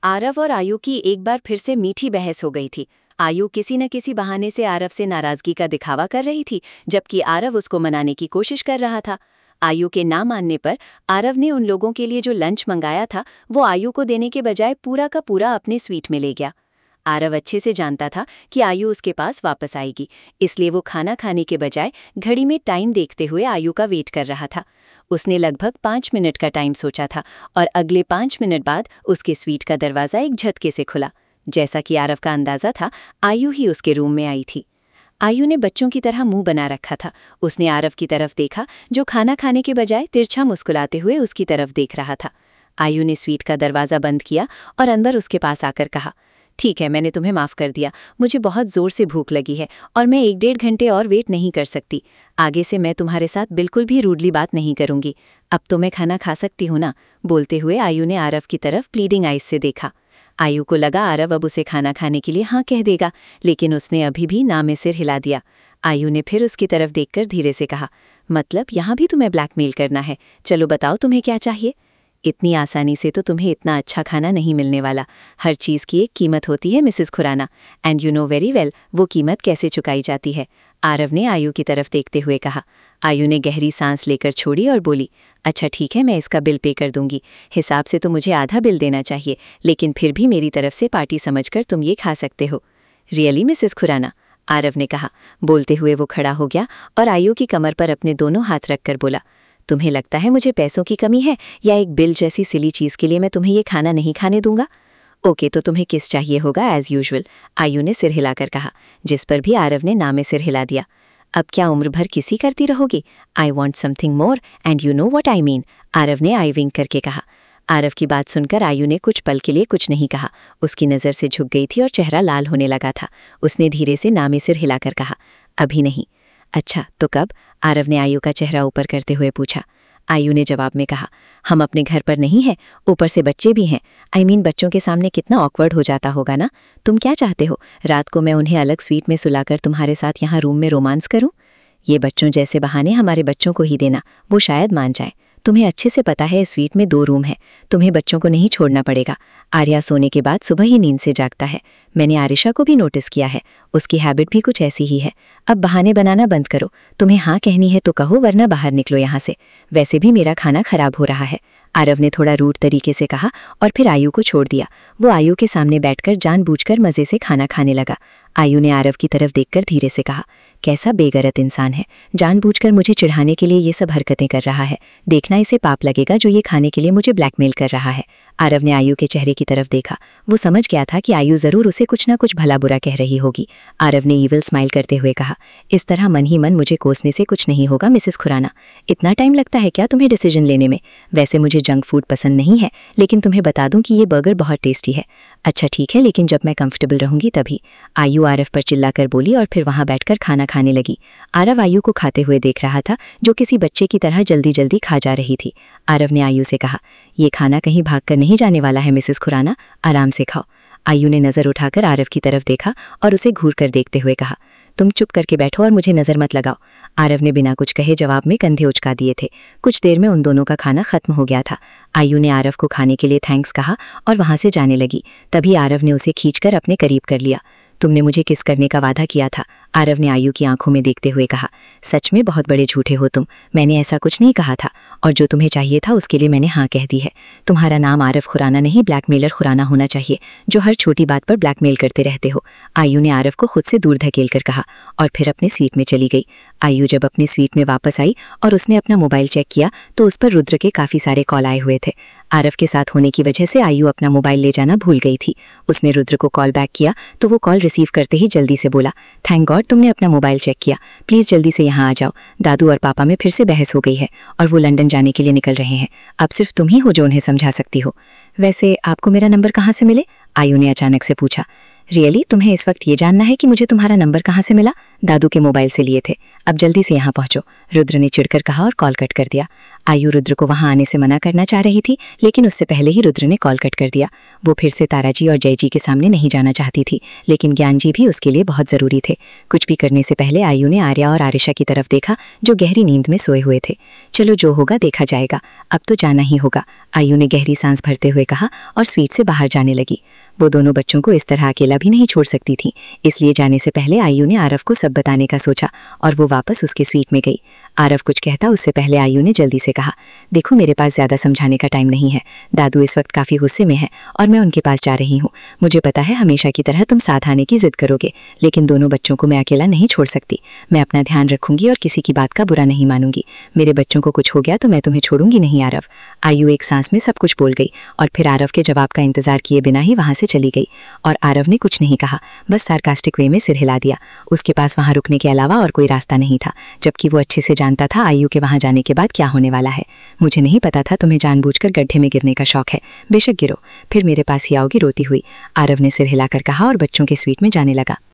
आरव और आयु की एक बार फिर से मीठी बहस हो गई थी। आयु किसी न किसी बहाने से आरव से नाराजगी का दिखावा कर रही थी, जबकि आरव उसको मनाने की कोशिश कर रहा था। आयु के ना मानने पर आरव ने उन लोगों के लिए जो लंच मंगाया था वो आयु को देने के बजाय पूरा का पूरा अपने स्वीट में ले गया। आरव अच्छे से जानता था कि आयु उसके पास वापस आएगी, इसलिए वो खाना खाने के बजाय घड़ी में टाइम देखते हुए आयु का वेट कर रहा था। उसने लगभग 5 मिनट का टाइम सोचा था और अगले 5 मिनट बाद उसके स्वीट का दरवाज़ा एक झटके से खुला। जैसा कि आरव का अंदाज़ा था, आयु ही उसके रूम में आई थी। आयु ने बच्चों की तरह मुंह बना रखा था। उसने आरव की तरफ देखा, जो खाना खाने के बजाय तिरछा मुस्कुराते हुए उसकी तरफ देख रहा था। आयु ने स्वीट का दरवाज़ा बंद किया और अंदर उसके पास आकर कहा, ठीक है, मैंने तुम्हें माफ़ कर दिया। मुझे बहुत ज़ोर से भूख लगी है और मैं 1-1.5 घंटे और वेट नहीं कर सकती। आगे से मैं तुम्हारे साथ बिल्कुल भी रूडली बात नहीं करूंगी। अब तो मैं खाना खा सकती हूँ ना? बोलते हुए आयु ने आरव की तरफ प्लीडिंग आइज से देखा। आयु को लगा आरव अब उसे खाना खाने के लिए हाँ कह देगा, लेकिन उसने अभी भी ना में सिर हिला दिया। आयु ने फिर उसकी तरफ देखकर धीरे से कहा, मतलब यहाँ भी तुम्हें ब्लैकमेल करना है? चलो बताओ तुम्हें क्या चाहिए। इतनी आसानी से तो तुम्हें इतना अच्छा खाना नहीं मिलने वाला। हर चीज़ की एक कीमत होती है Mrs Khurana, and you know very well वो कीमत कैसे चुकाई जाती है। आरव ने आयु की तरफ देखते हुए कहा। आयु ने गहरी सांस लेकर छोड़ी और बोली, अच्छा ठीक है, मैं इसका बिल पे कर दूंगी। हिसाब से तो मुझे आधा बिल देना चाहिए, लेकिन फिर भी मेरी तरफ से पार्टी समझकर तुम ये खा सकते हो। Really Mrs Khurana? आरव ने कहा। बोलते हुए वो खड़ा हो गया और आयु की कमर पर अपने दोनों हाथ रखकर बोला, तुम्हें लगता है मुझे पैसों की कमी है या एक बिल जैसी सिली चीज़ के लिए मैं तुम्हें ये खाना नहीं खाने दूंगा? ओके, तो तुम्हें किस चाहिए होगा एज यूजुअल? आयु ने सिर हिलाकर कहा, जिस पर भी आरव ने ना में सिर हिला दिया। अब क्या उम्र भर किसी करती रहोगी? I want something more and you know what I mean, Aarav ने आई विंक करके कहा। आरव की बात सुनकर आयु ने कुछ पल के लिए कुछ नहीं कहा। उसकी नज़र से झुक गई थी और चेहरा लाल होने लगा था। उसने धीरे से ना में सिर हिलाकर कहा, अभी नहीं। अच्छा, तो कब? आरव ने आयु का चेहरा ऊपर करते हुए पूछा। आयु ने जवाब में कहा, हम अपने घर पर नहीं हैं, ऊपर से बच्चे भी हैं। आई मीन बच्चों के सामने कितना ऑकवर्ड हो जाता होगा ना? तुम क्या चाहते हो, रात को मैं उन्हें अलग स्वीट में सुलाकर तुम्हारे साथ यहाँ रूम में रोमांस करूं? ये बच्चों जैसे बहाने हमारे बच्चों को ही देना, वो शायद मान जाए। तुम्हें अच्छे से पता है इस स्वीट में 2 रूम हैं, तुम्हें बच्चों को नहीं छोड़ना पड़ेगा। आर्या सोने के बाद सुबह ही नींद से जागता है। मैंने आरिशा को भी नोटिस किया है, उसकी हैबिट भी कुछ ऐसी ही है। अब बहाने बनाना बंद करो। तुम्हें हाँ कहनी है तो कहो, वरना बाहर निकलो यहाँ से। वैसे भी मेरा खाना खराब हो रहा है, आरव ने थोड़ा रूड तरीके से कहा और फिर आयु को छोड़ दिया। वो आयु के सामने बैठकर जानबूझकर मज़े से खाना खाने लगा। आयु ने आरव की तरफ देखकर धीरे से कहा, कैसा बेगरत इंसान है, जानबूझकर मुझे चिढ़ाने के लिए ये सब हरकतें कर रहा है। देखना इसे पाप लगेगा जो ये खाने के लिए मुझे ब्लैकमेल कर रहा है। आरव ने आयु के चेहरे की तरफ देखा। वो समझ गया था कि आयु जरूर उसे कुछ ना कुछ भला बुरा कह रही होगी। आरव ने ईविल स्माइल करते हुए कहा, इस तरह मन ही मन मुझे कोसने से कुछ नहीं होगा मिसेस खुराना। इतना टाइम लगता है क्या तुम्हें डिसीजन लेने में? वैसे मुझे जंक फूड पसंद नहीं है, लेकिन तुम्हें बता दूं कि ये बर्गर बहुत टेस्टी है। अच्छा ठीक है, लेकिन जब मैं कंफर्टेबल रहूंगी तभी। आयु आरव पर चिल्लाकर बोली और फिर वहां बैठकर खाना खाने लगी। आरव आयु को खाते हुए देख रहा था, जो किसी बच्चे की तरह जल्दी जल्दी खा जा रही थी। आरव ने आयु से कहा, ये खाना कहीं भागकर नहीं जाने वाला है मिसेस खुराना, आराम से खाओ। आयु ने नज़र उठाकर आरव की तरफ देखा और उसे घूर कर देखते हुए कहा, तुम चुप करके बैठो और मुझे नज़र मत लगाओ। आरव ने बिना कुछ कहे जवाब में कंधे उचका दिए थे। कुछ देर में उन दोनों का खाना खत्म हो गया था। आयु ने आरव को खाने के लिए थैंक्स कहा और वहां से जाने लगी। तभी आरव ने उसे खींचकर अपने करीब कर लिया। तुमने मुझे किस करने का वादा किया था? आरव ने आयु की आंखों में देखते हुए कहा, सच में बहुत बड़े झूठे हो तुम। मैंने ऐसा कुछ नहीं कहा था, और जो तुम्हें चाहिए था उसके लिए मैंने हाँ कह दी है। तुम्हारा नाम आरव खुराना नहीं, ब्लैकमेलर खुराना होना चाहिए, जो हर छोटी बात पर ब्लैकमेल करते रहते हो। आयु ने आरव को खुद से दूर धकेल कर कहा और फिर अपने स्वीट में चली गई। आयु जब अपने स्वीट में वापस आई और उसने अपना मोबाइल चेक किया तो उस पर रुद्र के काफ़ी सारे कॉल आए हुए थे। आरव के साथ होने की वजह से आयु अपना मोबाइल ले जाना भूल गई थी। उसने रुद्र को कॉल बैक किया तो वो कॉल रिसीव करते ही जल्दी से बोला, थैंक गॉड तुमने अपना मोबाइल चेक किया, प्लीज़ जल्दी से यहाँ आ जाओ। दादू और पापा में फिर से बहस हो गई है और वो लंदन जाने के लिए निकल रहे हैं। अब सिर्फ तुम ही हो जो उन्हें समझा सकती हो। वैसे आपको मेरा नंबर कहाँ से मिले? आयु ने अचानक से पूछा। रियली तुम्हें इस वक्त ये जानना है कि मुझे तुम्हारा नंबर कहाँ से मिला? दादू के मोबाइल से लिए थे। अब जल्दी से यहाँ पहुँचो, रुद्र ने चिढ़कर कहा और कॉल कट कर दिया। आयु रुद्र को वहां आने से मना करना चाह रही थी, लेकिन उससे पहले ही रुद्र ने कॉल कट कर दिया। वो फिर से ताराजी और जयजी के सामने नहीं जाना चाहती थी, लेकिन ज्ञानजी भी उसके लिए बहुत जरूरी थे। कुछ भी करने से पहले आयु ने आर्या और आरिशा की तरफ देखा, जो गहरी नींद में सोए हुए थे। चलो जो होगा देखा जाएगा, अब तो जाना ही होगा, आयु ने गहरी सांस भरते हुए कहा और स्वीट से बाहर जाने लगी। वो दोनों बच्चों को इस तरह अकेला भी नहीं छोड़ सकती थी, इसलिए जाने से पहले आयु ने आरव को सब बताने का सोचा और वो वापस उसके स्वीट में गई। आरव कुछ कहता उससे पहले आयु ने जल्दी से कहा, देखो मेरे पास ज़्यादा समझाने का टाइम नहीं है, दादू इस वक्त काफ़ी गुस्से में है और मैं उनके पास जा रही हूँ। मुझे पता है हमेशा की तरह तुम साथ आने की जिद करोगे, लेकिन दोनों बच्चों को मैं अकेला नहीं छोड़ सकती। मैं अपना ध्यान रखूंगी और किसी की बात का बुरा नहीं मानूंगी। मेरे बच्चों को कुछ हो गया तो मैं तुम्हें छोड़ूंगी नहीं आरव। आयु एक सांस में सब कुछ बोल गई और फिर आरव के जवाब का इंतजार किए बिना ही वहां से चली गई। और आरव ने कुछ नहीं कहा, बस सार्कास्टिक वे में सिर हिला दिया। उसके पास वहां रुकने के अलावा और कोई रास्ता नहीं था, जबकि वो अच्छे से जानता था आयु के वहां जाने के बाद क्या होने वाला है। मुझे नहीं पता था तुम्हें जानबूझकर गड्ढे में गिरने का शौक है, बेशक गिरो, फिर मेरे पास ही आओगी रोती हुई, आरव ने सिर हिलाकर कहा और बच्चों के स्वीट में जाने लगा।